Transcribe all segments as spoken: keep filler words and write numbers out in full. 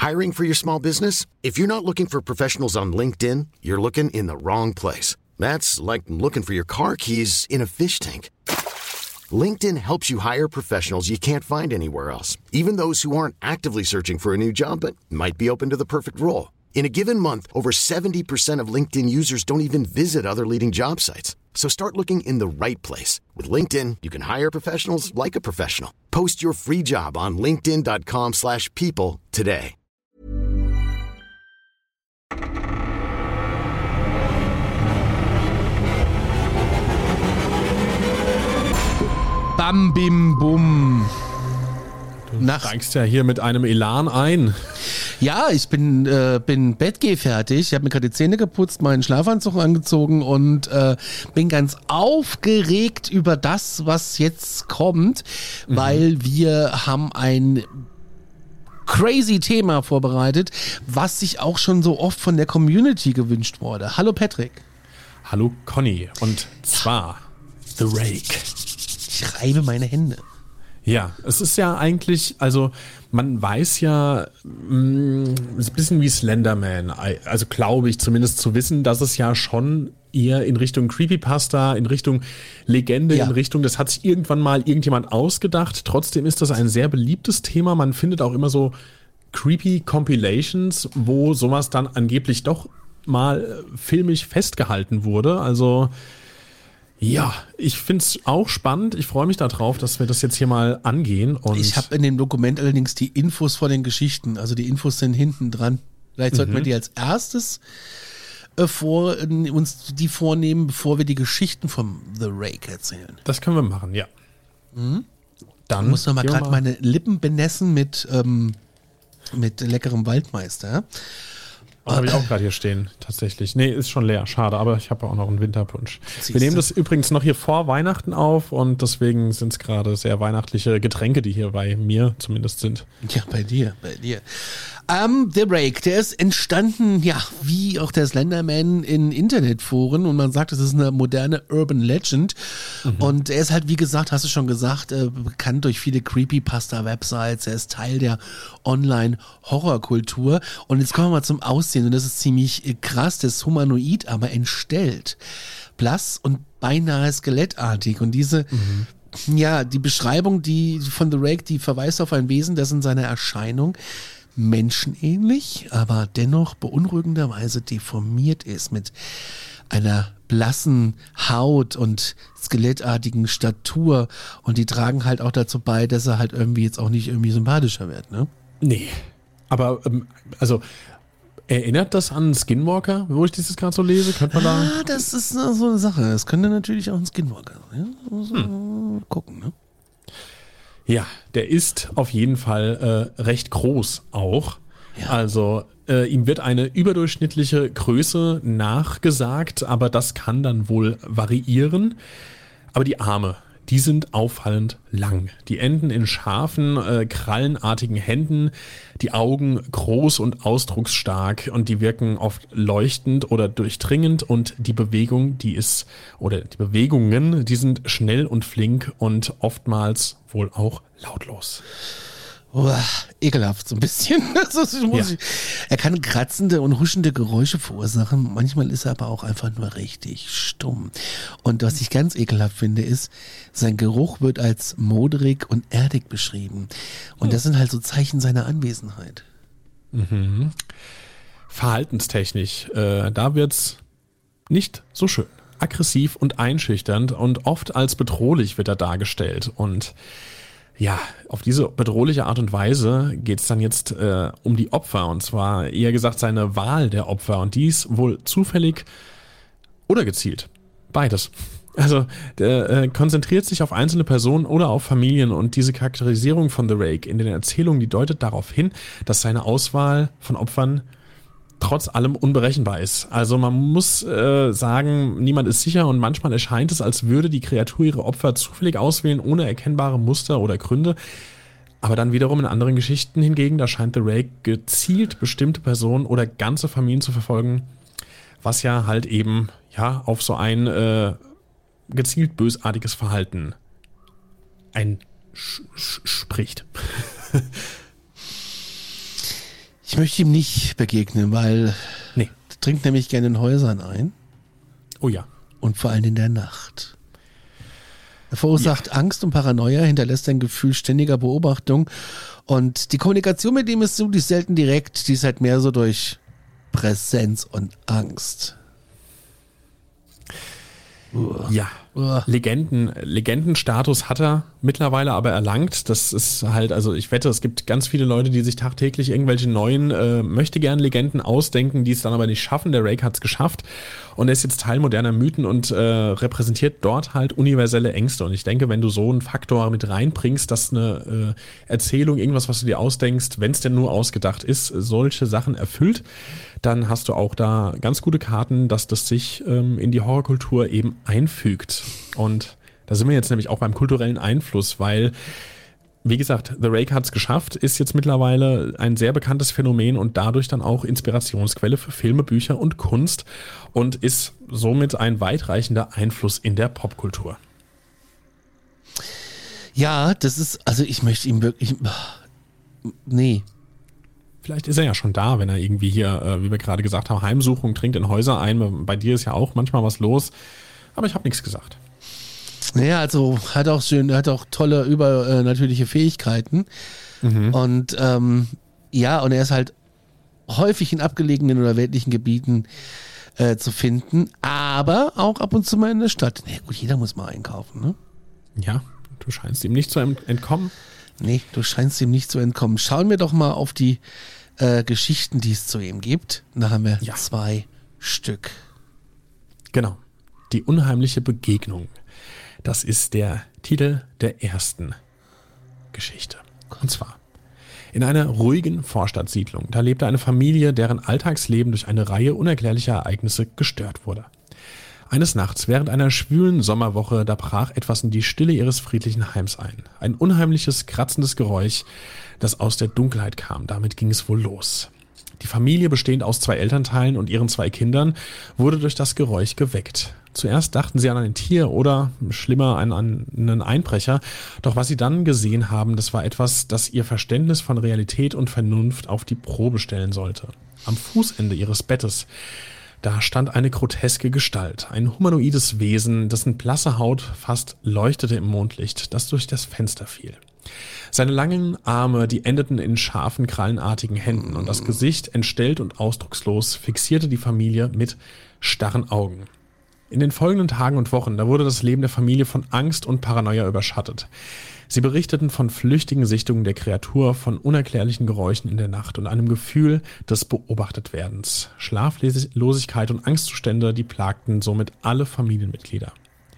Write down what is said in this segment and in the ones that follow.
Hiring for your small business? If you're not looking for professionals on LinkedIn, you're looking in the wrong place. That's like looking for your car keys in a fish tank. LinkedIn helps you hire professionals you can't find anywhere else, even those who aren't actively searching for a new job but might be open to the perfect role. In a given month, over seventy percent of LinkedIn users don't even visit other leading job sites. So start looking in the right place. With LinkedIn, you can hire professionals like a professional. Post your free job on linkedin dot com slash people today. Bam, bim, bum. Du steigst ja hier mit einem Elan ein. Ja, ich bin, äh, bin bettgehfertig. Ich habe mir gerade die Zähne geputzt, meinen Schlafanzug angezogen und äh, bin ganz aufgeregt über das, was jetzt kommt, mhm. weil wir haben ein crazy Thema vorbereitet, was sich auch schon so oft von der Community gewünscht wurde. Hallo Patrick. Hallo Conny. Und zwar The Rake. Ich reibe meine Hände. Ja, es ist ja eigentlich, also man weiß ja, mh, ist ein bisschen wie Slenderman, also glaube ich zumindest zu wissen, dass es ja schon eher in Richtung Creepypasta, in Richtung Legende, ja. in Richtung, das hat sich irgendwann mal irgendjemand ausgedacht. Trotzdem ist das ein sehr beliebtes Thema. Man findet auch immer so creepy Compilations, wo sowas dann angeblich doch mal filmisch festgehalten wurde. Also ja, ich finde es auch spannend. Ich freue mich darauf, dass wir das jetzt hier mal angehen. Und ich habe in dem Dokument allerdings die Infos vor den Geschichten. Also die Infos sind hinten dran. Vielleicht sollten mhm. wir die als erstes äh, vor, äh, uns die vornehmen, bevor wir die Geschichten vom The Rake erzählen. Das können wir machen, ja. Mhm. Dann ich muss noch mal gerade meine Lippen benessen mit, ähm, mit leckerem Waldmeister. Oh, habe ich auch gerade hier stehen, tatsächlich. Nee, ist schon leer, schade, aber ich habe auch noch einen Winterpunsch. Siehste? Wir nehmen das übrigens noch hier vor Weihnachten auf und deswegen sind es gerade sehr weihnachtliche Getränke, die hier bei mir zumindest sind. Ja, bei dir, bei dir. Um, The Rake, der ist entstanden, ja, wie auch der Slenderman in Internetforen und man sagt, es ist eine moderne Urban Legend mhm. und er ist halt, wie gesagt, hast du schon gesagt, äh, bekannt durch viele Creepypasta-Websites, er ist Teil der Online-Horrorkultur und jetzt kommen wir mal zum Aussehen und das ist ziemlich krass, das ist humanoid, aber entstellt, blass und beinahe skelettartig und diese mhm. ja, die Beschreibung die von The Rake, die verweist auf ein Wesen, das in seiner Erscheinung menschenähnlich, aber dennoch beunruhigenderweise deformiert ist mit einer blassen Haut und skelettartigen Statur und die tragen halt auch dazu bei, dass er halt irgendwie jetzt auch nicht irgendwie sympathischer wird, ne? Nee, aber ähm, also erinnert das an Skinwalker, wo ich dieses gerade so lese? Könnte man da... Ah, das ist so eine Sache. Das könnte natürlich auch ein Skinwalker sein. Ja? Also, hm. Gucken, ne? Ja, der ist auf jeden Fall äh, recht groß auch. Ja. Also äh, ihm wird eine überdurchschnittliche Größe nachgesagt, aber das kann dann wohl variieren. Aber die Arme, die sind auffallend lang. Die enden in scharfen, äh, krallenartigen Händen, die Augen groß und ausdrucksstark und die wirken oft leuchtend oder durchdringend und die Bewegung, die ist, oder die Bewegungen, die sind schnell und flink und oftmals wohl auch lautlos. Oh, ekelhaft, so ein bisschen. Also, muss ja. ich, er kann kratzende und huschende Geräusche verursachen. Manchmal ist er aber auch einfach nur richtig stumm. Und was ich ganz ekelhaft finde, ist, sein Geruch wird als modrig und erdig beschrieben. Und das sind halt so Zeichen seiner Anwesenheit. Mhm. Verhaltenstechnisch, äh, da wird's nicht so schön. Aggressiv und einschüchternd und oft als bedrohlich wird er dargestellt. Und ja, auf diese bedrohliche Art und Weise geht es dann jetzt äh, um die Opfer und zwar eher gesagt seine Wahl der Opfer und dies wohl zufällig oder gezielt. Beides. Also der äh, konzentriert sich auf einzelne Personen oder auf Familien und diese Charakterisierung von The Rake in den Erzählungen, die deutet darauf hin, dass seine Auswahl von Opfern trotz allem unberechenbar ist. Also man muss äh, sagen, niemand ist sicher und manchmal erscheint es, als würde die Kreatur ihre Opfer zufällig auswählen, ohne erkennbare Muster oder Gründe. Aber dann wiederum in anderen Geschichten hingegen, da scheint The Rake gezielt bestimmte Personen oder ganze Familien zu verfolgen, was ja halt eben ja auf so ein äh, gezielt bösartiges Verhalten ein sch- sch- spricht. Ich möchte ihm nicht begegnen, weil Nee. er trinkt nämlich gerne in Häusern ein. Oh ja. Und vor allem in der Nacht. Er verursacht ja. Angst und Paranoia, hinterlässt ein Gefühl ständiger Beobachtung. Und die Kommunikation mit ihm ist so, die ist selten direkt, die ist halt mehr so durch Präsenz und Angst. Uh. Ja, uh. Legenden, Legendenstatus hat er mittlerweile aber erlangt. Das ist halt, also ich wette, es gibt ganz viele Leute, die sich tagtäglich irgendwelche neuen äh, Möchtegern-Legenden ausdenken, die es dann aber nicht schaffen. Der Rake hat es geschafft und er ist jetzt Teil moderner Mythen und äh, repräsentiert dort halt universelle Ängste. Und ich denke, wenn du so einen Faktor mit reinbringst, dass eine äh, Erzählung, irgendwas, was du dir ausdenkst, wenn es denn nur ausgedacht ist, solche Sachen erfüllt, dann hast du auch da ganz gute Karten, dass das sich ähm, in die Horrorkultur eben einfügt. Und da sind wir jetzt nämlich auch beim kulturellen Einfluss, weil, wie gesagt, The Rake hat es geschafft, ist jetzt mittlerweile ein sehr bekanntes Phänomen und dadurch dann auch Inspirationsquelle für Filme, Bücher und Kunst und ist somit ein weitreichender Einfluss in der Popkultur. Ja, das ist, also ich möchte ihm wirklich, nee. Vielleicht ist er ja schon da, wenn er irgendwie hier, äh, wie wir gerade gesagt haben, Heimsuchung, trinkt in Häuser ein. Bei dir ist ja auch manchmal was los. Aber ich habe nichts gesagt. Ja, also hat auch schön, hat auch tolle übernatürliche Fähigkeiten. Mhm. Und ähm, ja, und er ist halt häufig in abgelegenen oder weltlichen Gebieten äh, zu finden, aber auch ab und zu mal in der Stadt. Na gut, jeder muss mal einkaufen, ne? Ja, du scheinst ihm nicht zu entkommen. Nee, du scheinst ihm nicht zu entkommen. Schauen wir doch mal auf die äh, Geschichten, die es zu ihm gibt. Da haben wir ja. zwei Stück. Genau. Die unheimliche Begegnung. Das ist der Titel der ersten Geschichte. Und zwar: In einer ruhigen Vorstadtsiedlung, da lebte eine Familie, deren Alltagsleben durch eine Reihe unerklärlicher Ereignisse gestört wurde. Eines Nachts, während einer schwülen Sommerwoche, da brach etwas in die Stille ihres friedlichen Heims ein. Ein unheimliches, kratzendes Geräusch, das aus der Dunkelheit kam. Damit ging es wohl los. Die Familie, bestehend aus zwei Elternteilen und ihren zwei Kindern, wurde durch das Geräusch geweckt. Zuerst dachten sie an ein Tier oder, schlimmer, an einen Einbrecher. Doch was sie dann gesehen haben, das war etwas, das ihr Verständnis von Realität und Vernunft auf die Probe stellen sollte. Am Fußende ihres Bettes, da stand eine groteske Gestalt, ein humanoides Wesen, dessen blasse Haut fast leuchtete im Mondlicht, das durch das Fenster fiel. Seine langen Arme, die endeten in scharfen, krallenartigen Händen, und das Gesicht, entstellt und ausdruckslos, fixierte die Familie mit starren Augen. In den folgenden Tagen und Wochen, da wurde das Leben der Familie von Angst und Paranoia überschattet. Sie berichteten von flüchtigen Sichtungen der Kreatur, von unerklärlichen Geräuschen in der Nacht und einem Gefühl des Beobachtetwerdens. Schlaflosigkeit und Angstzustände, die plagten somit alle Familienmitglieder.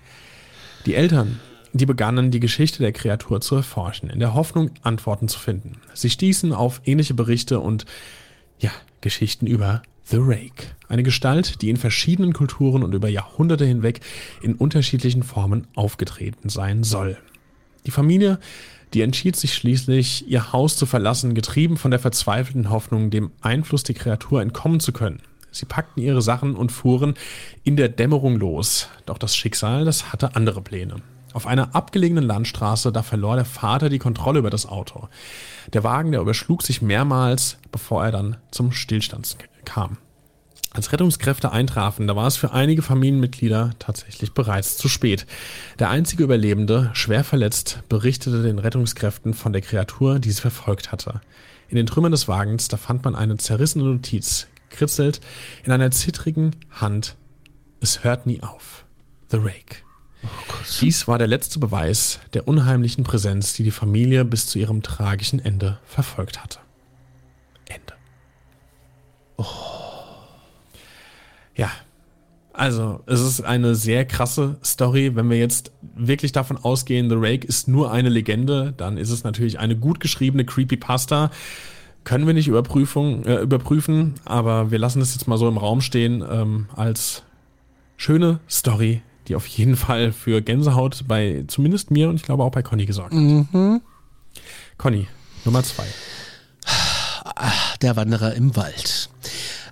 Die Eltern, die begannen, die Geschichte der Kreatur zu erforschen, in der Hoffnung, Antworten zu finden. Sie stießen auf ähnliche Berichte und, ja, Geschichten über The Rake. Eine Gestalt, die in verschiedenen Kulturen und über Jahrhunderte hinweg in unterschiedlichen Formen aufgetreten sein soll. Die Familie, die entschied sich schließlich, ihr Haus zu verlassen, getrieben von der verzweifelten Hoffnung, dem Einfluss der Kreatur entkommen zu können. Sie packten ihre Sachen und fuhren in der Dämmerung los. Doch das Schicksal, das hatte andere Pläne. Auf einer abgelegenen Landstraße, da verlor der Vater die Kontrolle über das Auto. Der Wagen, der überschlug sich mehrmals, bevor er dann zum Stillstand kam. Als Rettungskräfte eintrafen, da war es für einige Familienmitglieder tatsächlich bereits zu spät. Der einzige Überlebende, schwer verletzt, berichtete den Rettungskräften von der Kreatur, die sie verfolgt hatte. In den Trümmern des Wagens, da fand man eine zerrissene Notiz, kritzelt in einer zittrigen Hand: Es hört nie auf. The Rake. Oh Gott. Dies war der letzte Beweis der unheimlichen Präsenz, die die Familie bis zu ihrem tragischen Ende verfolgt hatte. Ende. Oh. Ja, also es ist eine sehr krasse Story. Wenn wir jetzt wirklich davon ausgehen, The Rake ist nur eine Legende, dann ist es natürlich eine gut geschriebene Creepypasta. Können wir nicht Überprüfung, äh, überprüfen, aber wir lassen es jetzt mal so im Raum stehen ähm, als schöne Story, die auf jeden Fall für Gänsehaut bei zumindest mir und ich glaube auch bei Conny gesorgt hat. Mhm. Conny, Nummer zwei. Der Wanderer im Wald.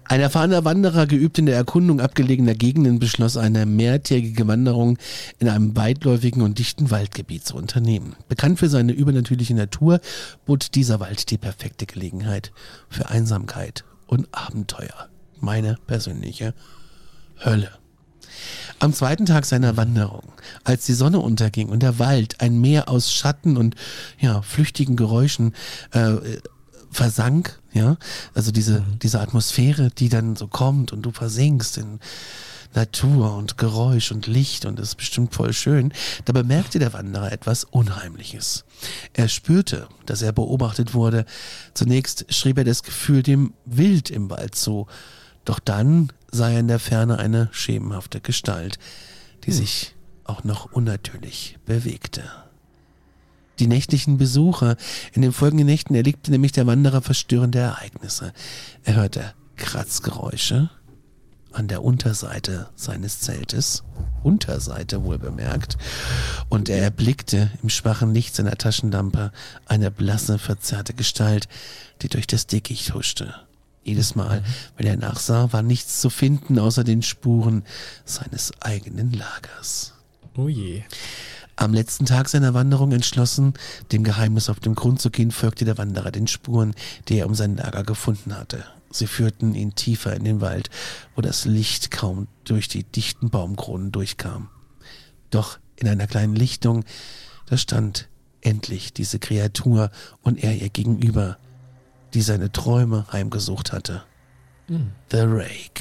Ein erfahrener Wanderer, geübt in der Erkundung abgelegener Gegenden, beschloss eine mehrtägige Wanderung in einem weitläufigen und dichten Waldgebiet zu unternehmen. Bekannt für seine übernatürliche Natur, bot dieser Wald die perfekte Gelegenheit für Einsamkeit und Abenteuer. Meine persönliche Hölle. Am zweiten Tag seiner Wanderung, als die Sonne unterging und der Wald, ein Meer aus Schatten und ja, flüchtigen Geräuschen äh, versank, ja, also diese, mhm. diese Atmosphäre, die dann so kommt und du versinkst in Natur und Geräusch und Licht und das ist bestimmt voll schön, da bemerkte der Wanderer etwas Unheimliches. Er spürte, dass er beobachtet wurde. Zunächst schrieb er das Gefühl dem Wild im Wald zu, doch dann sah er in der Ferne eine schemenhafte Gestalt, die hm. sich auch noch unnatürlich bewegte. Die nächtlichen Besucher in den folgenden Nächten erlebte nämlich der Wanderer verstörende Ereignisse. Er hörte Kratzgeräusche an der Unterseite seines Zeltes, Unterseite wohl bemerkt, und er erblickte im schwachen Licht seiner Taschenlampe eine blasse, verzerrte Gestalt, die durch das Dickicht huschte. Jedes Mal, wenn er nachsah, war nichts zu finden außer den Spuren seines eigenen Lagers. Oh je. Am letzten Tag seiner Wanderung entschlossen, dem Geheimnis auf den Grund zu gehen, folgte der Wanderer den Spuren, die er um sein Lager gefunden hatte. Sie führten ihn tiefer in den Wald, wo das Licht kaum durch die dichten Baumkronen durchkam. Doch in einer kleinen Lichtung, da stand endlich diese Kreatur und er ihr gegenüber, die seine Träume heimgesucht hatte. Mhm. The Rake.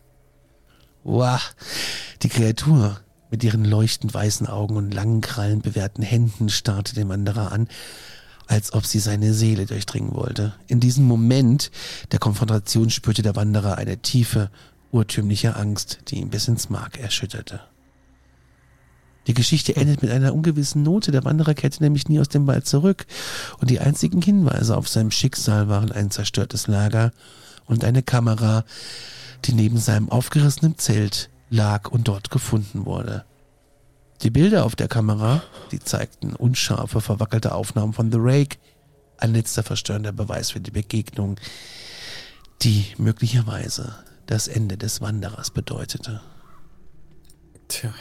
Wow, die Kreatur mit ihren leuchtend weißen Augen und langen krallenbewehrten Händen starrte den Wanderer an, als ob sie seine Seele durchdringen wollte. In diesem Moment der Konfrontation spürte der Wanderer eine tiefe, urtümliche Angst, die ihn bis ins Mark erschütterte. Die Geschichte endet mit einer ungewissen Note. Der Wanderer kehrte nämlich nie aus dem Wald zurück und die einzigen Hinweise auf seinem Schicksal waren ein zerstörtes Lager und eine Kamera, die neben seinem aufgerissenen Zelt lag und dort gefunden wurde. Die Bilder auf der Kamera, die zeigten unscharfe, verwackelte Aufnahmen von The Rake, ein letzter verstörender Beweis für die Begegnung, die möglicherweise das Ende des Wanderers bedeutete. Tja.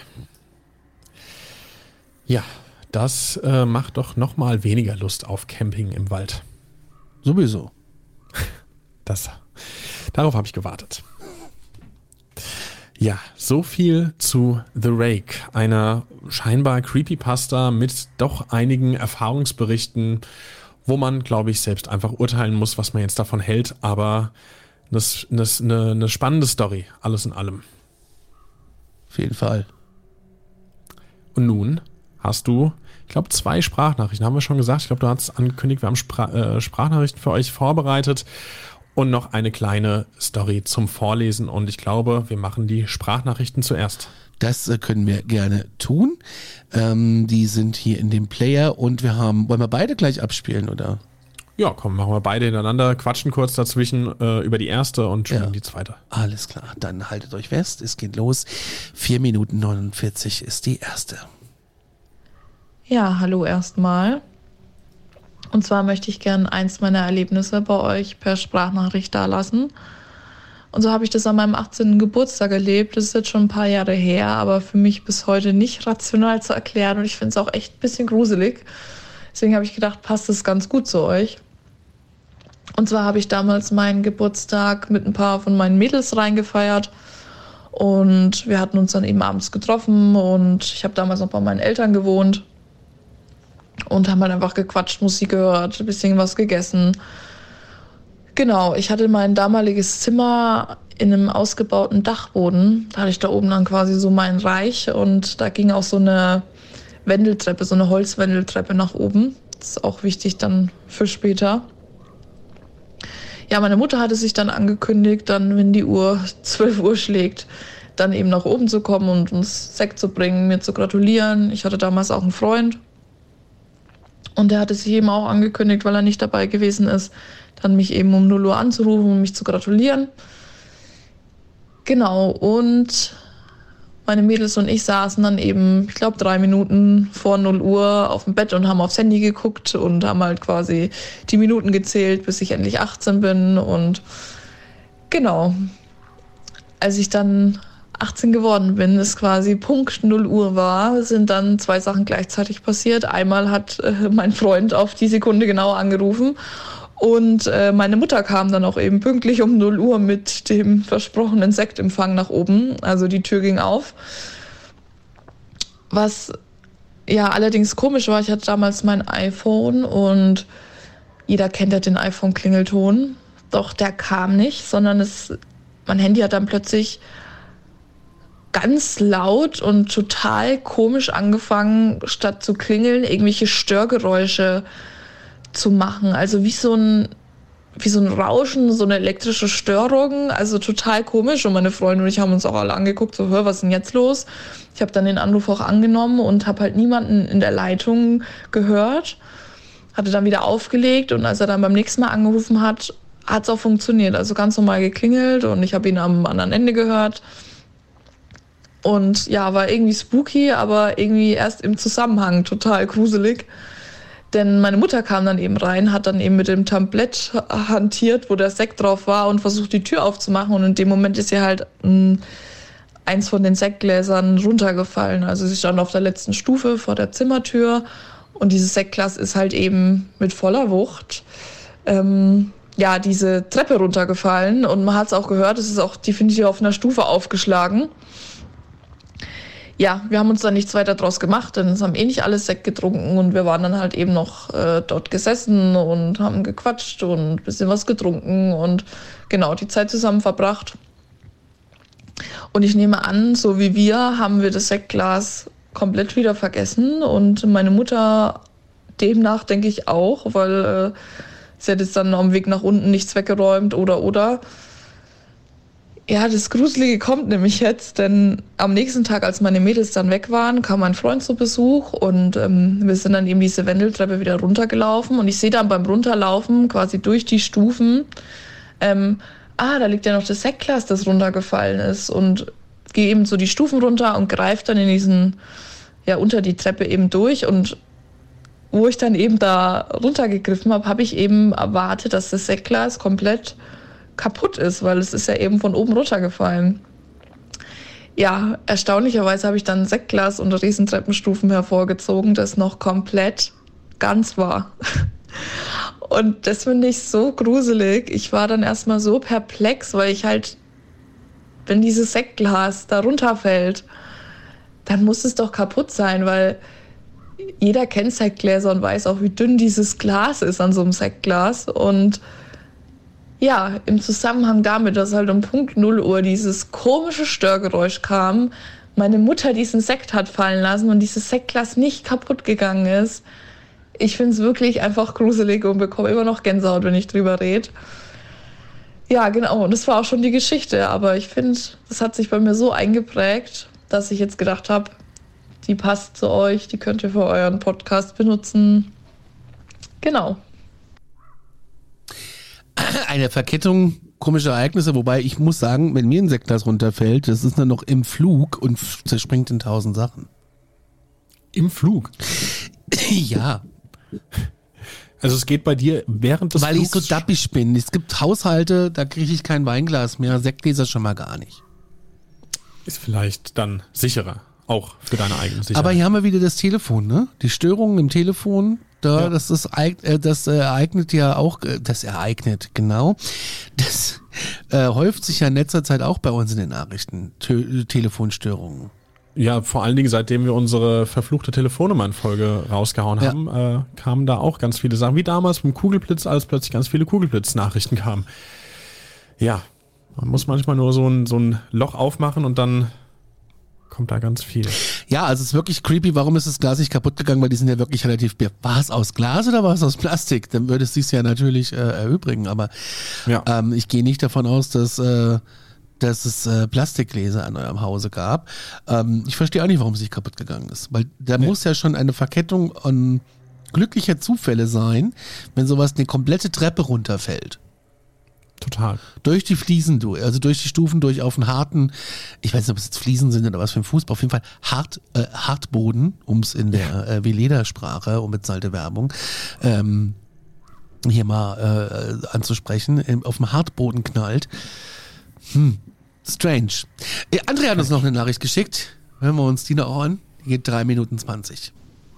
Ja, das äh, macht doch noch mal weniger Lust auf Camping im Wald. Sowieso. Das, darauf habe ich gewartet. Ja, so viel zu The Rake, einer scheinbar Creepypasta mit doch einigen Erfahrungsberichten, wo man, glaube ich, selbst einfach urteilen muss, was man jetzt davon hält, aber das ist eine, eine spannende Story, alles in allem. Auf jeden Fall. Und nun hast du, ich glaube, zwei Sprachnachrichten, haben wir schon gesagt. Ich glaube, du hast angekündigt, wir haben Spra- äh, Sprachnachrichten für euch vorbereitet. Und noch eine kleine Story zum Vorlesen. Und ich glaube, wir machen die Sprachnachrichten zuerst. Das äh, können wir gerne tun. Ähm, die sind hier in dem Player und wir haben, wollen wir beide gleich abspielen, oder? Ja, komm, machen wir beide hintereinander, quatschen kurz dazwischen äh, über die erste und spielen ja. die zweite. Alles klar, dann haltet euch fest, es geht los. vier Minuten neunundvierzig ist die erste. Ja, hallo erstmal. Und zwar möchte ich gerne eins meiner Erlebnisse bei euch per Sprachnachricht dalassen. Und so habe ich das an meinem achtzehnten Geburtstag erlebt. Das ist jetzt schon ein paar Jahre her, aber für mich bis heute nicht rational zu erklären. Und ich finde es auch echt ein bisschen gruselig. Deswegen habe ich gedacht, passt es ganz gut zu euch. Und zwar habe ich damals meinen Geburtstag mit ein paar von meinen Mädels reingefeiert. Und wir hatten uns dann eben abends getroffen. Und ich habe damals noch bei meinen Eltern gewohnt. Und haben halt einfach gequatscht, Musik gehört, ein bisschen was gegessen. Genau, ich hatte mein damaliges Zimmer in einem ausgebauten Dachboden. Da hatte ich da oben dann quasi so mein Reich und da ging auch so eine Wendeltreppe, so eine Holzwendeltreppe nach oben. Das ist auch wichtig dann für später. Ja, meine Mutter hatte sich dann angekündigt, dann, wenn die Uhr zwölf Uhr schlägt, dann eben nach oben zu kommen und uns Sekt zu bringen, mir zu gratulieren. Ich hatte damals auch einen Freund. Und der hatte sich eben auch angekündigt, weil er nicht dabei gewesen ist, dann mich eben um null Uhr anzurufen und mich zu gratulieren. Genau, und meine Mädels und ich saßen dann eben, ich glaube, drei Minuten vor null Uhr auf dem Bett und haben aufs Handy geguckt und haben halt quasi die Minuten gezählt, bis ich endlich achtzehn bin. Und genau. Als ich dann achtzehn geworden bin, es quasi Punkt null Uhr war, sind dann zwei Sachen gleichzeitig passiert. Einmal hat äh, mein Freund auf die Sekunde genau angerufen und äh, meine Mutter kam dann auch eben pünktlich um null Uhr mit dem versprochenen Sektempfang nach oben. Also die Tür ging auf. Was ja allerdings komisch war, ich hatte damals mein iPhone und jeder kennt ja den iPhone-Klingelton. Doch der kam nicht, sondern es, mein Handy hat dann plötzlich ganz laut und total komisch angefangen, statt zu klingeln, irgendwelche Störgeräusche zu machen. Also wie so ein, wie so ein Rauschen, so eine elektrische Störung. Also total komisch. Und meine Freunde und ich haben uns auch alle angeguckt, so, hör, was ist denn jetzt los? Ich habe dann den Anruf auch angenommen und habe halt niemanden in der Leitung gehört. Hatte dann wieder aufgelegt und als er dann beim nächsten Mal angerufen hat, hat es auch funktioniert. Also ganz normal geklingelt und ich habe ihn am anderen Ende gehört. Und ja, war irgendwie spooky, aber irgendwie erst im Zusammenhang total gruselig. Denn meine Mutter kam dann eben rein, hat dann eben mit dem Tablett hantiert, wo der Sekt drauf war und versucht, die Tür aufzumachen. Und in dem Moment ist ihr halt mh, eins von den Sektgläsern runtergefallen. Also sie stand auf der letzten Stufe vor der Zimmertür und dieses Sektglas ist halt eben mit voller Wucht ähm, ja, diese Treppe runtergefallen. Und man hat es auch gehört, es ist auch definitiv auf einer Stufe aufgeschlagen. Ja, wir haben uns dann nichts weiter draus gemacht, denn es haben eh nicht alle Sekt getrunken und wir waren dann halt eben noch äh, dort gesessen und haben gequatscht und ein bisschen was getrunken und genau die Zeit zusammen verbracht. Und ich nehme an, so wie wir, haben wir das Sektglas komplett wieder vergessen und meine Mutter demnach denke ich auch, weil äh, sie hat jetzt dann am Weg nach unten nichts weggeräumt oder oder. Ja, das Gruselige kommt nämlich jetzt, denn am nächsten Tag, als meine Mädels dann weg waren, kam mein Freund zu Besuch und ähm, wir sind dann eben diese Wendeltreppe wieder runtergelaufen und ich sehe dann beim Runterlaufen quasi durch die Stufen, ähm, ah, da liegt ja noch das Sektglas, das runtergefallen ist und gehe eben so die Stufen runter und greife dann in diesen, ja, unter die Treppe eben durch und wo ich dann eben da runtergegriffen habe, habe ich eben erwartet, dass das Sektglas komplett kaputt ist, weil es ist ja eben von oben runtergefallen. Ja, erstaunlicherweise habe ich dann ein Sektglas unter diesen Treppenstufen hervorgezogen, das noch komplett ganz war. Und das finde ich so gruselig. Ich war dann erstmal so perplex, weil ich halt, wenn dieses Sektglas da runterfällt, dann muss es doch kaputt sein, weil jeder kennt Sektgläser und weiß auch, wie dünn dieses Glas ist an so einem Sektglas. Und ja, im Zusammenhang damit, dass halt um Punkt null Uhr dieses komische Störgeräusch kam, meine Mutter diesen Sekt hat fallen lassen und dieses Sektglas nicht kaputt gegangen ist. Ich finde es wirklich einfach gruselig und bekomme immer noch Gänsehaut, wenn ich drüber rede. Ja, genau, und das war auch schon die Geschichte, aber ich finde, das hat sich bei mir so eingeprägt, dass ich jetzt gedacht habe, die passt zu euch, die könnt ihr für euren Podcast benutzen. Genau. Eine Verkettung komischer Ereignisse, wobei ich muss sagen, wenn mir ein Sektglas runterfällt, das ist dann noch im Flug und zerspringt in tausend Sachen. Im Flug? Ja. Also es geht bei dir während des Weil Flugs... ich so dappig bin. Es gibt Haushalte, da kriege ich kein Weinglas mehr, Sektgläser schon mal gar nicht. Ist vielleicht dann sicherer, auch für deine eigene Sicherheit. Aber hier haben wir wieder das Telefon, ne? Die Störungen im Telefon, da, ja. das, ist, das ereignet ja auch, das ereignet, genau, das äh, häuft sich ja in letzter Zeit auch bei uns in den Nachrichten, Te- Telefonstörungen. Ja, vor allen Dingen, seitdem wir unsere verfluchte Telefonnummern-Folge rausgehauen ja. haben, äh, kamen da auch ganz viele Sachen, wie damals beim Kugelblitz, als plötzlich ganz viele Kugelblitz-Nachrichten kamen. Ja, man muss manchmal nur so ein, so ein Loch aufmachen und dann kommt da ganz viel. Ja, also es ist wirklich creepy. Warum ist das Glas nicht kaputt gegangen? Weil die sind ja wirklich relativ... War es aus Glas oder war es aus Plastik? Dann würde es sich ja natürlich äh, erübrigen. Aber ja. ähm, ich gehe nicht davon aus, dass, äh, dass es äh, Plastikgläser an eurem Hause gab. Ähm, ich verstehe auch nicht, warum es nicht kaputt gegangen ist. Weil da nee. muss ja schon eine Verkettung an glücklicher Zufälle sein, wenn sowas eine komplette Treppe runterfällt. Total. Durch die Fliesen durch, also durch die Stufen durch auf einen harten, ich weiß nicht, ob es jetzt Fliesen sind oder was für ein Fußball, auf jeden Fall hart, äh, Hartboden, um es in der äh, Veleda-Sprache, unbezahlte Werbung, ähm, hier mal äh, anzusprechen, auf dem Hartboden knallt. Hm, strange. Äh, Andrea hat uns noch eine Nachricht geschickt. Hören wir uns die noch an. Die geht drei Minuten zwanzig.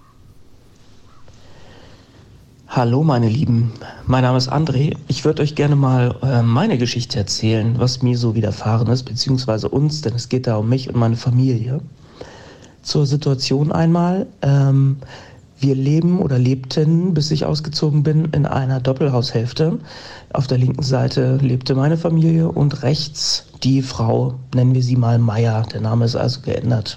Hallo meine Lieben, mein Name ist André. Ich würde euch gerne mal äh, meine Geschichte erzählen, was mir so widerfahren ist, beziehungsweise uns, denn es geht da um mich und meine Familie. Zur Situation einmal. Ähm, wir leben oder lebten, bis ich ausgezogen bin, in einer Doppelhaushälfte. Auf der linken Seite lebte meine Familie und rechts die Frau, nennen wir sie mal Meier. Der Name ist also geändert.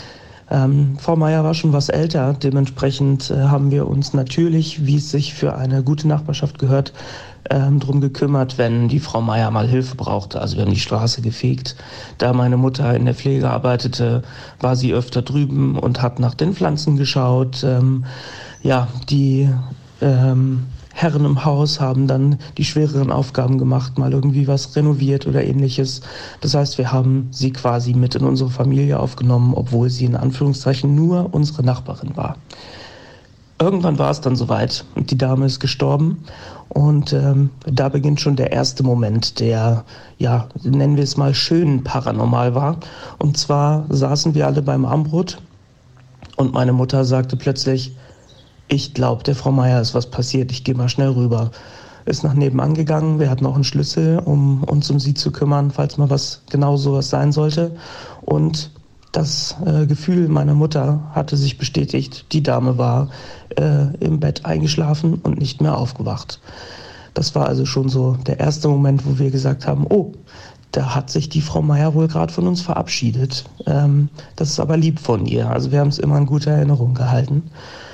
Ähm, Frau Meier war schon was älter, dementsprechend äh, haben wir uns natürlich, wie es sich für eine gute Nachbarschaft gehört, ähm, drum gekümmert, wenn die Frau Meier mal Hilfe brauchte. Also wir haben die Straße gefegt. Da meine Mutter in der Pflege arbeitete, war sie öfter drüben und hat nach den Pflanzen geschaut. Ähm, ja, die ähm, Herren im Haus haben dann die schwereren Aufgaben gemacht, mal irgendwie was renoviert oder ähnliches. Das heißt, wir haben sie quasi mit in unsere Familie aufgenommen, obwohl sie in Anführungszeichen nur unsere Nachbarin war. Irgendwann war es dann soweit und die Dame ist gestorben und ähm, da beginnt schon der erste Moment, der, ja, nennen wir es mal schön paranormal war. Und zwar saßen wir alle beim Abendbrot und meine Mutter sagte plötzlich: Ich glaube, der Frau Meier ist was passiert, ich gehe mal schnell rüber. Ist nach nebenan gegangen, wir hatten auch einen Schlüssel, um uns um sie zu kümmern, falls mal was genau sowas sein sollte. Und das äh, Gefühl meiner Mutter hatte sich bestätigt, die Dame war äh, im Bett eingeschlafen und nicht mehr aufgewacht. Das war also schon so der erste Moment, wo wir gesagt haben, oh, da hat sich die Frau Meier wohl gerade von uns verabschiedet. Ähm, das ist aber lieb von ihr, also wir haben es immer in guter Erinnerung gehalten.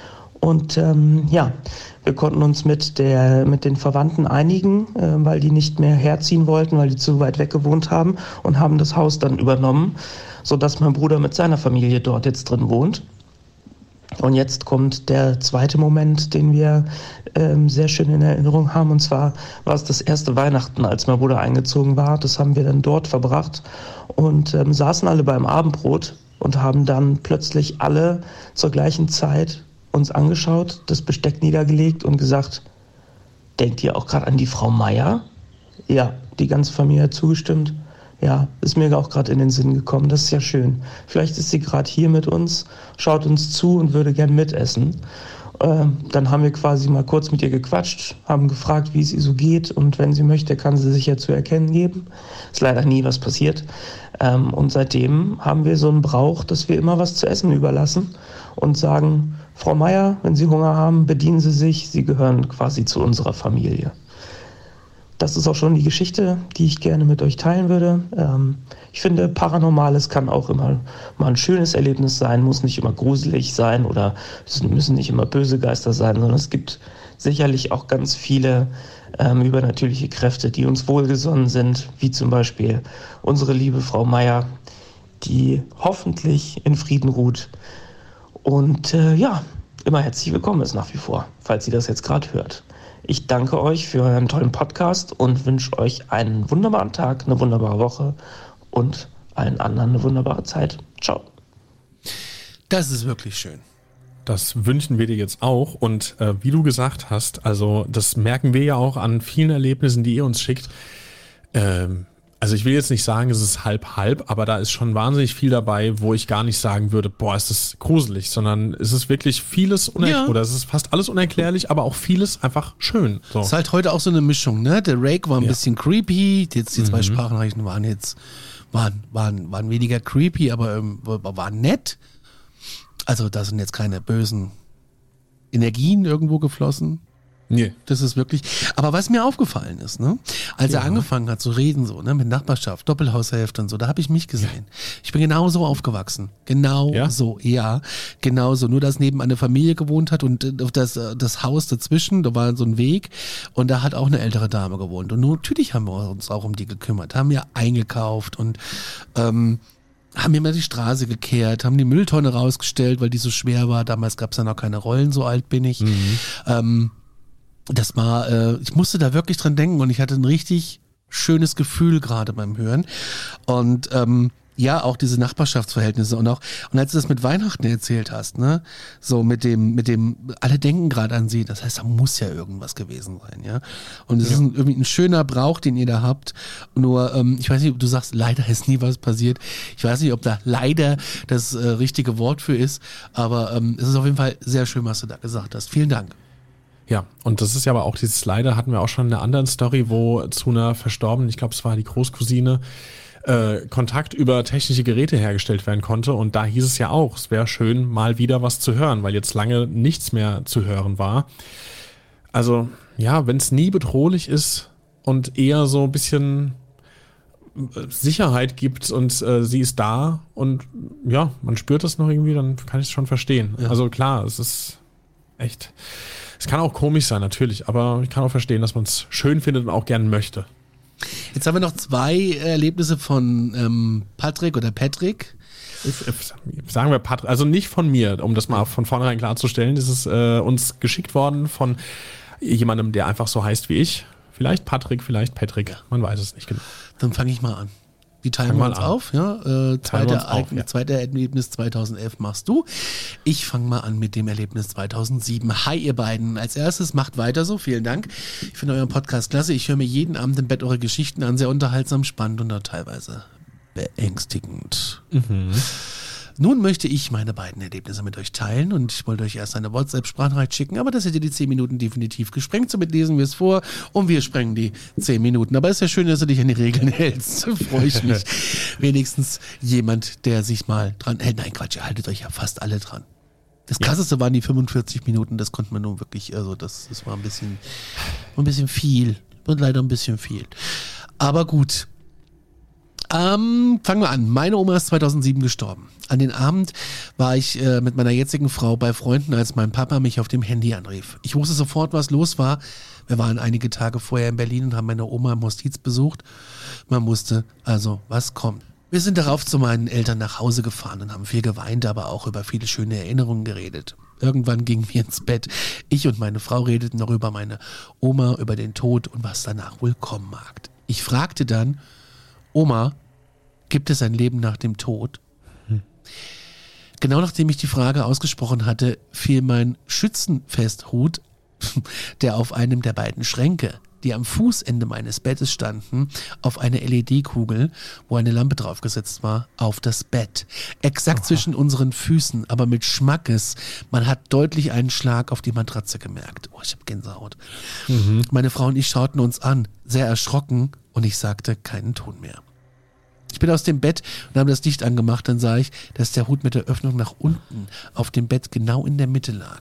Und ähm, ja, wir konnten uns mit, der, mit den Verwandten einigen, äh, weil die nicht mehr herziehen wollten, weil die zu weit weg gewohnt haben und haben das Haus dann übernommen, sodass mein Bruder mit seiner Familie dort jetzt drin wohnt. Und jetzt kommt der zweite Moment, den wir ähm, sehr schön in Erinnerung haben. Und zwar war es das erste Weihnachten, als mein Bruder eingezogen war. Das haben wir dann dort verbracht und ähm, saßen alle beim Abendbrot und haben dann plötzlich alle zur gleichen Zeit uns angeschaut, das Besteck niedergelegt und gesagt: Denkt ihr auch gerade an die Frau Meier? Ja, die ganze Familie hat zugestimmt. Ja, ist mir auch gerade in den Sinn gekommen, das ist ja schön. Vielleicht ist sie gerade hier mit uns, schaut uns zu und würde gern mitessen. Ähm, dann haben wir quasi mal kurz mit ihr gequatscht, haben gefragt, wie es ihr so geht, und wenn sie möchte, kann sie sich ja zu erkennen geben. Ist leider nie was passiert. Ähm, und seitdem haben wir so einen Brauch, dass wir immer was zu essen überlassen und sagen: Frau Meier, wenn Sie Hunger haben, bedienen Sie sich, Sie gehören quasi zu unserer Familie. Das ist auch schon die Geschichte, die ich gerne mit euch teilen würde. Ähm, ich finde, Paranormales kann auch immer mal ein schönes Erlebnis sein, muss nicht immer gruselig sein oder es müssen nicht immer böse Geister sein, sondern es gibt sicherlich auch ganz viele ähm, übernatürliche Kräfte, die uns wohlgesonnen sind, wie zum Beispiel unsere liebe Frau Meier, die hoffentlich in Frieden ruht. Und äh, ja, immer herzlich willkommen ist nach wie vor, falls ihr das jetzt gerade hört. Ich danke euch für euren tollen Podcast und wünsche euch einen wunderbaren Tag, eine wunderbare Woche und allen anderen eine wunderbare Zeit. Ciao. Das ist wirklich schön. Das wünschen wir dir jetzt auch. Und äh, wie du gesagt hast, also das merken wir ja auch an vielen Erlebnissen, die ihr uns schickt. Ähm, Also ich will jetzt nicht sagen, es ist halb halb, aber da ist schon wahnsinnig viel dabei, wo ich gar nicht sagen würde, boah, ist das gruselig, sondern es ist wirklich vieles unerklärlich, ja. oder es ist fast alles unerklärlich, aber auch vieles einfach schön. So. Ist halt heute auch so eine Mischung, ne? Der Rake war ein ja. bisschen creepy, jetzt die zwei mhm. Sprachnachrichten waren jetzt, waren, waren, waren weniger creepy, aber ähm, waren nett. Also da sind jetzt keine bösen Energien irgendwo geflossen. Nee. Das ist wirklich, aber was mir aufgefallen ist, ne, als ja. er angefangen hat zu reden, so, ne, mit Nachbarschaft, Doppelhaushälfte und so, da habe ich mich gesehen. Ja. Ich bin genauso aufgewachsen. Genau ja? so, ja, genauso. Nur, dass neben eine Familie gewohnt hat und das, das Haus dazwischen, da war so ein Weg und da hat auch eine ältere Dame gewohnt. Und natürlich haben wir uns auch um die gekümmert, haben ja eingekauft und, ähm, haben immer die Straße gekehrt, haben die Mülltonne rausgestellt, weil die so schwer war. Damals gab es ja noch keine Rollen, so alt bin ich. Mhm. Ähm, Das war, äh, ich musste da wirklich dran denken und ich hatte ein richtig schönes Gefühl gerade beim Hören. Und ähm, Ja, auch diese Nachbarschaftsverhältnisse und auch, und als du das mit Weihnachten erzählt hast, ne, so mit dem, mit dem, alle denken gerade an sie, das heißt, da muss ja irgendwas gewesen sein, ja. Und es ja. ist ein, irgendwie ein schöner Brauch, den ihr da habt. Nur, ähm, ich weiß nicht, ob du sagst, leider ist nie was passiert. Ich weiß nicht, ob da leider das äh, richtige Wort für ist, aber ähm, es ist auf jeden Fall sehr schön, was du da gesagt hast. Vielen Dank. Ja, und das ist ja aber auch dieses leider hatten wir auch schon in einer anderen Story, wo zu einer verstorbenen, ich glaube, es war die Großcousine, Äh, Kontakt über technische Geräte hergestellt werden konnte. Und da hieß es ja auch, es wäre schön, mal wieder was zu hören, weil jetzt lange nichts mehr zu hören war. Also ja, wenn es nie bedrohlich ist und eher so ein bisschen Sicherheit gibt und äh, sie ist da und ja, man spürt das noch irgendwie, dann kann ich es schon verstehen. Ja. Also klar, es ist echt, es kann auch komisch sein natürlich, aber ich kann auch verstehen, dass man es schön findet und auch gern möchte. Jetzt haben wir noch zwei Erlebnisse von ähm, Patrick oder Patrick. Sagen wir Patrick, also nicht von mir, um das mal von vornherein klarzustellen. Das ist äh, uns geschickt worden von jemandem, der einfach so heißt wie ich. Vielleicht Patrick, vielleicht Patrick, man weiß es nicht genau. Dann fange ich mal an. Die teilen Fang wir uns an. auf. Ja? Äh, zweite auf, ja. Zweite Erlebnis zweitausendelf machst du. Ich fange mal an mit dem Erlebnis zweitausendsieben. Hi ihr beiden. Als erstes macht weiter so. Vielen Dank. Ich finde euren Podcast klasse. Ich höre mir jeden Abend im Bett eure Geschichten an. Sehr unterhaltsam, spannend und auch teilweise beängstigend. Mhm. Nun möchte ich meine beiden Erlebnisse mit euch teilen und ich wollte euch erst eine WhatsApp-Sprachnachricht schicken, aber das hätte die zehn Minuten definitiv gesprengt. Somit lesen wir es vor und wir sprengen die zehn Minuten. Aber es ist ja schön, dass du dich an die Regeln hältst. So freue ich mich. Wenigstens jemand, der sich mal dran hält. Nein, Quatsch, ihr haltet euch ja fast alle dran. Das Krasseste waren die fünfundvierzig Minuten, das konnte man nun wirklich, also das, das war ein bisschen, ein bisschen viel und leider ein bisschen viel. Aber gut. Ähm, fangen wir an. Meine Oma ist zweitausendsieben gestorben. An den Abend war ich äh, mit meiner jetzigen Frau bei Freunden, als mein Papa mich auf dem Handy anrief. Ich wusste sofort, was los war. Wir waren einige Tage vorher in Berlin und haben meine Oma im Hospiz besucht. Man wusste also, was kommt. Wir sind darauf zu meinen Eltern nach Hause gefahren und haben viel geweint, aber auch über viele schöne Erinnerungen geredet. Irgendwann gingen wir ins Bett. Ich und meine Frau redeten noch über meine Oma, über den Tod und was danach wohl kommen mag. Ich fragte dann, Oma, gibt es ein Leben nach dem Tod? Hm. Genau nachdem ich die Frage ausgesprochen hatte, fiel mein Schützenfesthut, der auf einem der beiden Schränke, die am Fußende meines Bettes standen, auf eine L E D-Kugel, wo eine Lampe draufgesetzt war, auf das Bett. Exakt Oha. Zwischen unseren Füßen, aber mit Schmackes. Man hat deutlich einen Schlag auf die Matratze gemerkt. Oh, ich hab Gänsehaut. Mhm. Meine Frau und ich schauten uns an, sehr erschrocken, und ich sagte keinen Ton mehr. Ich bin aus dem Bett und habe das Licht angemacht, dann sah ich, dass der Hut mit der Öffnung nach unten auf dem Bett genau in der Mitte lag.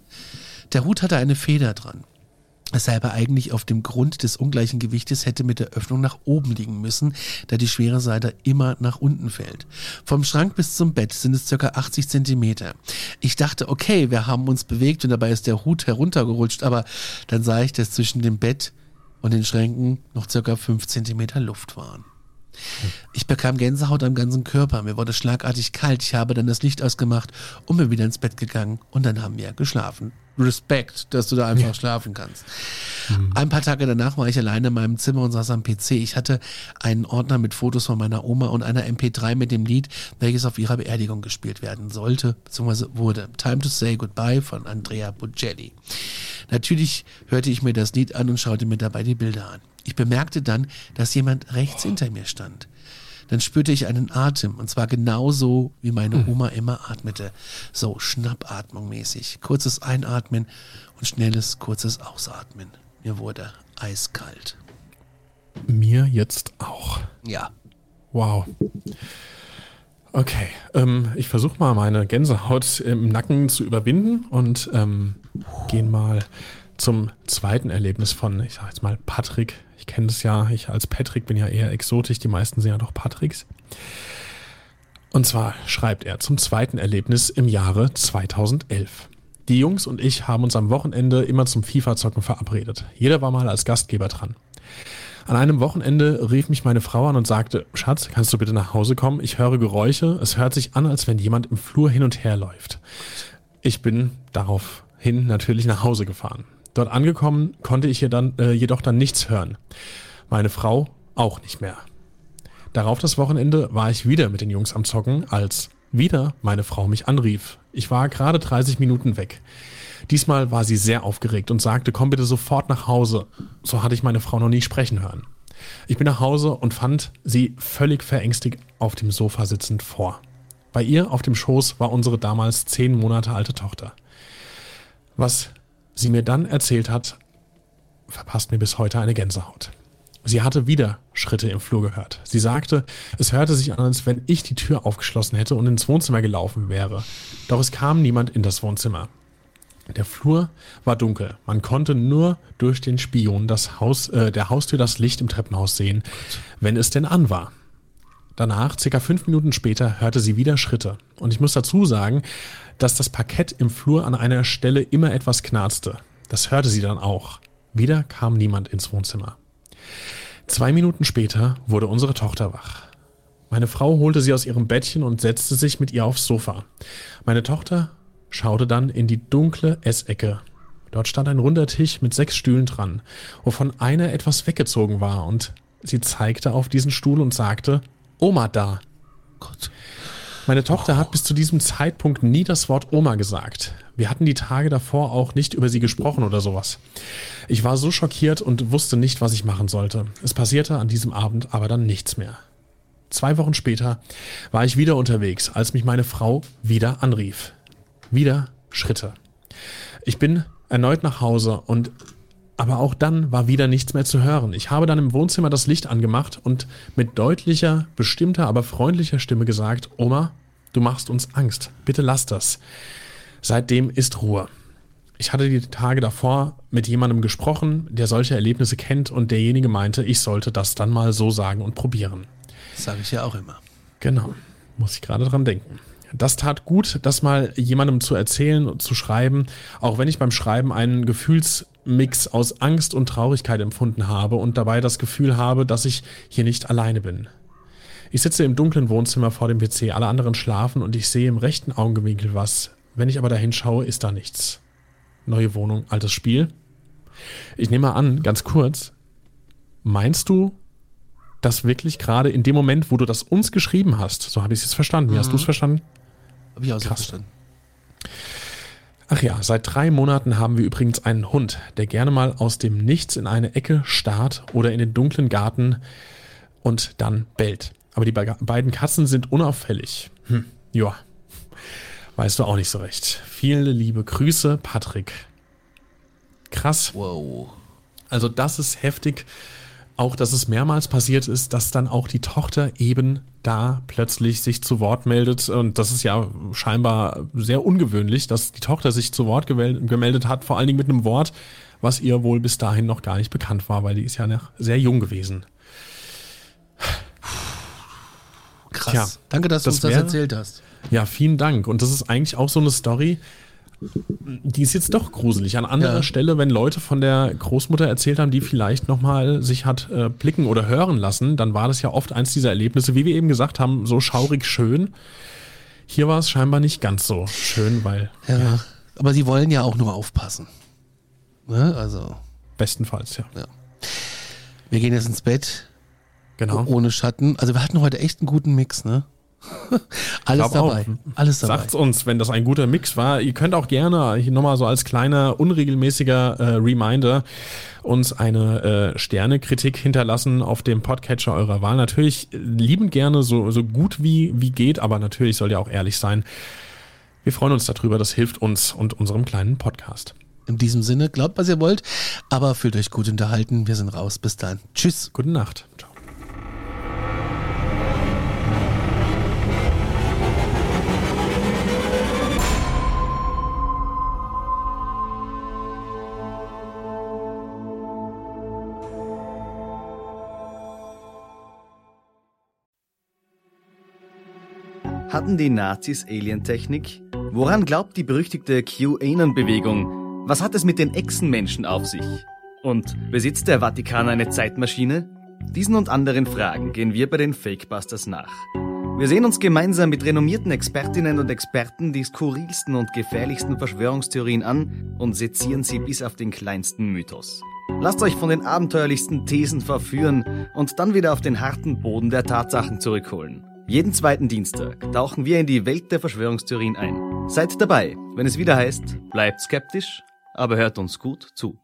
Der Hut hatte eine Feder dran, weshalb er eigentlich auf dem Grund des ungleichen Gewichtes hätte mit der Öffnung nach oben liegen müssen, da die schwere Seite immer nach unten fällt. Vom Schrank bis zum Bett sind es ca. achtzig Zentimeter. Ich dachte, okay, wir haben uns bewegt und dabei ist der Hut heruntergerutscht, aber dann sah ich, dass zwischen dem Bett und den Schränken noch ca. fünf Zentimeter Luft waren. Ich bekam Gänsehaut am ganzen Körper, mir wurde schlagartig kalt, ich habe dann das Licht ausgemacht und bin wieder ins Bett gegangen und dann haben wir geschlafen. Respekt, dass du da einfach ja. schlafen kannst. Mhm. Ein paar Tage danach war ich alleine in meinem Zimmer und saß am P C. Ich hatte einen Ordner mit Fotos von meiner Oma und einer M P drei mit dem Lied, welches auf ihrer Beerdigung gespielt werden sollte, beziehungsweise wurde. Time to Say Goodbye von Andrea Bocelli. Natürlich hörte ich mir das Lied an und schaute mir dabei die Bilder an. Ich bemerkte dann, dass jemand rechts hinter mir stand. Dann spürte ich einen Atem, und zwar genauso, wie meine Oma immer atmete. So Schnappatmung mäßig. Kurzes Einatmen und schnelles, kurzes Ausatmen. Mir wurde eiskalt. Mir jetzt auch. Ja. Wow. Okay, ähm, ich versuche mal meine Gänsehaut im Nacken zu überwinden und ähm, gehen mal zum zweiten Erlebnis von, ich sag jetzt mal, Patrick. Ich kenne das ja, ich als Patrick bin ja eher exotisch, die meisten sind ja doch Patricks. Und zwar schreibt er zum zweiten Erlebnis im Jahre zweitausendelf. Die Jungs und ich haben uns am Wochenende immer zum FIFA-Zocken verabredet. Jeder war mal als Gastgeber dran. An einem Wochenende rief mich meine Frau an und sagte, Schatz, kannst du bitte nach Hause kommen? Ich höre Geräusche. Es hört sich an, als wenn jemand im Flur hin und her läuft. Ich bin daraufhin natürlich nach Hause gefahren. Dort angekommen konnte ich hier dann, äh, jedoch dann nichts hören. Meine Frau auch nicht mehr. Darauf das Wochenende war ich wieder mit den Jungs am Zocken, als wieder meine Frau mich anrief. Ich war gerade dreißig Minuten weg. Diesmal war sie sehr aufgeregt und sagte, komm bitte sofort nach Hause. So hatte ich meine Frau noch nie sprechen hören. Ich bin nach Hause und fand sie völlig verängstigt auf dem Sofa sitzend vor. Bei ihr auf dem Schoß war unsere damals zehn Monate alte Tochter. Was sie mir dann erzählt hat, verpasst mir bis heute eine Gänsehaut. Sie hatte wieder Schritte im Flur gehört. Sie sagte, es hörte sich an, als wenn ich die Tür aufgeschlossen hätte und ins Wohnzimmer gelaufen wäre. Doch es kam niemand in das Wohnzimmer. Der Flur war dunkel. Man konnte nur durch den Spion das Haus, äh, der Haustür das Licht im Treppenhaus sehen, wenn es denn an war. Danach, circa fünf Minuten später, hörte sie wieder Schritte. Und ich muss dazu sagen, dass das Parkett im Flur an einer Stelle immer etwas knarzte. Das hörte sie dann auch. Wieder kam niemand ins Wohnzimmer. Zwei Minuten später wurde unsere Tochter wach. Meine Frau holte sie aus ihrem Bettchen und setzte sich mit ihr aufs Sofa. Meine Tochter schaute dann in die dunkle Essecke. Dort stand ein runder Tisch mit sechs Stühlen dran, wovon einer etwas weggezogen war, und sie zeigte auf diesen Stuhl und sagte, Oma da. Gott. Meine Tochter hat bis zu diesem Zeitpunkt nie das Wort Oma gesagt. Wir hatten die Tage davor auch nicht über sie gesprochen oder sowas. Ich war so schockiert und wusste nicht, was ich machen sollte. Es passierte an diesem Abend aber dann nichts mehr. Zwei Wochen später war ich wieder unterwegs, als mich meine Frau wieder anrief. Wieder Schritte. Ich bin erneut nach Hause und aber auch dann war wieder nichts mehr zu hören. Ich habe dann im Wohnzimmer das Licht angemacht und mit deutlicher, bestimmter, aber freundlicher Stimme gesagt, Oma, du machst uns Angst. Bitte lass das. Seitdem ist Ruhe. Ich hatte die Tage davor mit jemandem gesprochen, der solche Erlebnisse kennt, und derjenige meinte, ich sollte das dann mal so sagen und probieren. Das sage ich ja auch immer. Genau, muss ich gerade dran denken. Das tat gut, das mal jemandem zu erzählen und zu schreiben, auch wenn ich beim Schreiben einen Gefühlsmix aus Angst und Traurigkeit empfunden habe und dabei das Gefühl habe, dass ich hier nicht alleine bin. Ich sitze im dunklen Wohnzimmer vor dem P C, alle anderen schlafen und ich sehe im rechten Augenwinkel was. Wenn ich aber dahin schaue, ist da nichts. Neue Wohnung, altes Spiel. Ich nehme mal an, ganz kurz, meinst du, dass wirklich gerade in dem Moment, wo du das uns geschrieben hast, so habe ich es jetzt verstanden, wie mhm. hast du es verstanden? Habe ich auch so verstanden. Ach ja, seit drei Monaten haben wir übrigens einen Hund, der gerne mal aus dem Nichts in eine Ecke starrt oder in den dunklen Garten und dann bellt. Aber die be- beiden Katzen sind unauffällig. Hm, ja, weißt du auch nicht so recht. Viele liebe Grüße, Patrick. Krass. Wow. Also das ist heftig. Auch, dass es mehrmals passiert ist, dass dann auch die Tochter eben da plötzlich sich zu Wort meldet. Und das ist ja scheinbar sehr ungewöhnlich, dass die Tochter sich zu Wort gewel- gemeldet hat, vor allen Dingen mit einem Wort, was ihr wohl bis dahin noch gar nicht bekannt war, weil die ist ja noch sehr jung gewesen. Krass. Tja, danke, dass du das uns das wär, erzählt hast. Ja, vielen Dank. Und das ist eigentlich auch so eine Story, die ist jetzt doch gruselig. An anderer ja. Stelle, wenn Leute von der Großmutter erzählt haben, die vielleicht nochmal sich hat äh, blicken oder hören lassen, dann war das ja oft eins dieser Erlebnisse, wie wir eben gesagt haben, so schaurig schön. Hier war es scheinbar nicht ganz so schön, weil... Ja, ja. Aber sie wollen ja auch nur aufpassen. Ne? Also... Bestenfalls, ja. ja. Wir gehen jetzt ins Bett. Genau. Ohne Schatten. Also wir hatten heute echt einen guten Mix, ne? Alles dabei. Auch. Alles dabei. Sagt's uns, wenn das ein guter Mix war. Ihr könnt auch gerne hier nochmal so als kleiner, unregelmäßiger äh, Reminder uns eine äh, Sternekritik hinterlassen auf dem Podcatcher eurer Wahl. Natürlich liebend gerne, so, so gut wie, wie geht, aber natürlich soll ja auch ehrlich sein. Wir freuen uns darüber, das hilft uns und unserem kleinen Podcast. In diesem Sinne, glaubt, was ihr wollt, aber fühlt euch gut unterhalten. Wir sind raus. Bis dann. Tschüss. Gute Nacht. Ciao. Hatten die Nazis Alientechnik? Woran glaubt die berüchtigte QAnon-Bewegung? Was hat es mit den Echsenmenschen auf sich? Und besitzt der Vatikan eine Zeitmaschine? Diesen und anderen Fragen gehen wir bei den Fakebusters nach. Wir sehen uns gemeinsam mit renommierten Expertinnen und Experten die skurrilsten und gefährlichsten Verschwörungstheorien an und sezieren sie bis auf den kleinsten Mythos. Lasst euch von den abenteuerlichsten Thesen verführen und dann wieder auf den harten Boden der Tatsachen zurückholen. Jeden zweiten Dienstag tauchen wir in die Welt der Verschwörungstheorien ein. Seid dabei, wenn es wieder heißt, bleibt skeptisch, aber hört uns gut zu.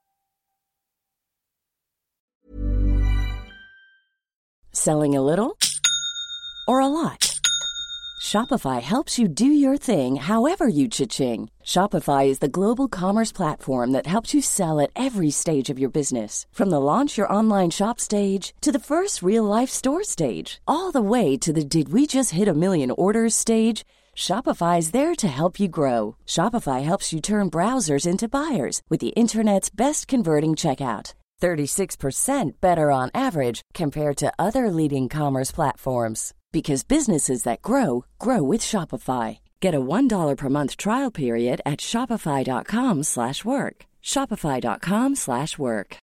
Selling a little or a lot? Shopify helps you do your thing however you cha-ching. Shopify is the global commerce platform that helps you sell at every stage of your business. From the launch your online shop stage to the first real-life store stage, all the way to the did we just hit a million orders stage. Shopify is there to help you grow. Shopify helps you turn browsers into buyers with the internet's best converting checkout. thirty-six percent better on average compared to other leading commerce platforms. Because businesses that grow, grow with Shopify. Get a one dollar per month trial period at shopify.com slash work. Shopify.com slash work.